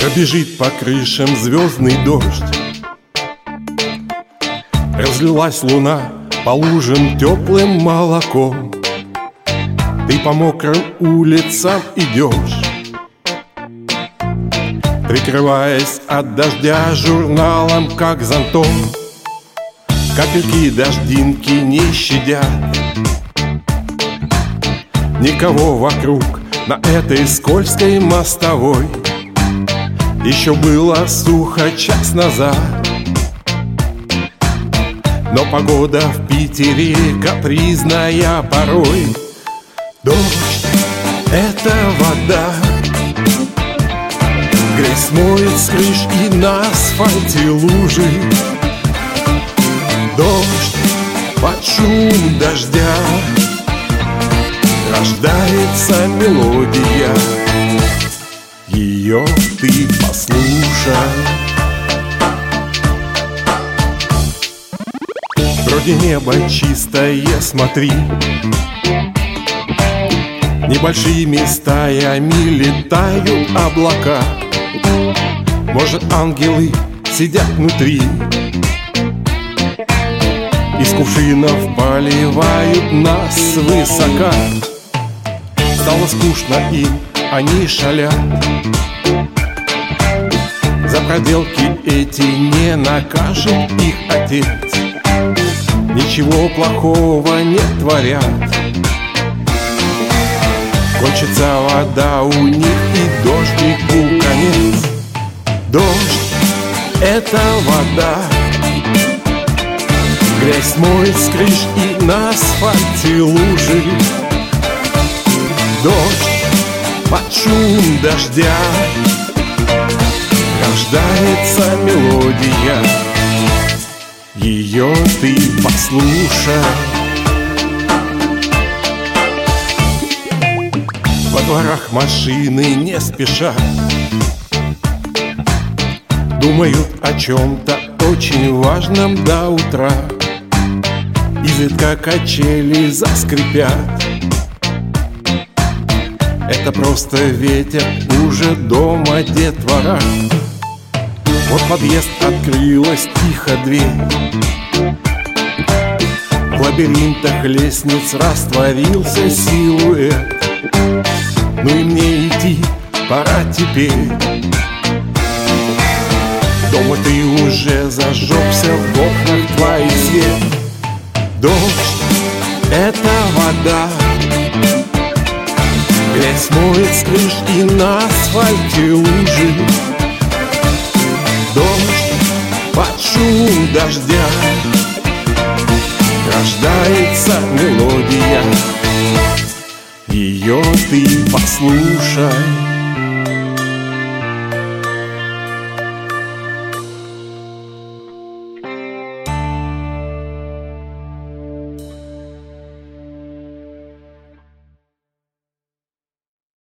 Пробежит по крышам звездный дождь. Разлилась луна по лужам теплым молоком. Ты по мокрым улицам идешь, прикрываясь от дождя журналом, как зонтом. Капельки дождинки не щадят никого вокруг на этой скользкой мостовой. Еще было сухо час назад, но погода в Питере капризная порой. Дождь — это вода, грязь смоет с крыш и на асфальте лужи. Дождь под шум дождя, рождается мелодия. Ее ты послушай. Вроде небо чистое, смотри, небольшими стаями летают облака. Может, ангелы сидят внутри, из кувшинов поливают нас свысока. Стало скучно им, они шалят. За проделки эти не накажет их отец. Ничего плохого не творят. Кончится вода у них и дождику конец. Дождь — это вода, грязь смоет с крыш и на асфальте лужи. Дождь под шум дождя, рождается мелодия. Ее ты послушай. Во дворах машины не спешат, думают о чем-то очень важном до утра. Изредка качели заскрипят. Это просто ветер, уже дома детвора. Вот подъезд, открылась тихо дверь. В лабиринтах лестниц растворился силуэт. Ну и мне идти пора теперь. Дома ты уже зажегся, в окнах твоих свет. Дождь — это вода, грязь смоет с крыш и на асфальте лужи. Дождь под шум дождя, рождается мелодия. Ее ты послушай.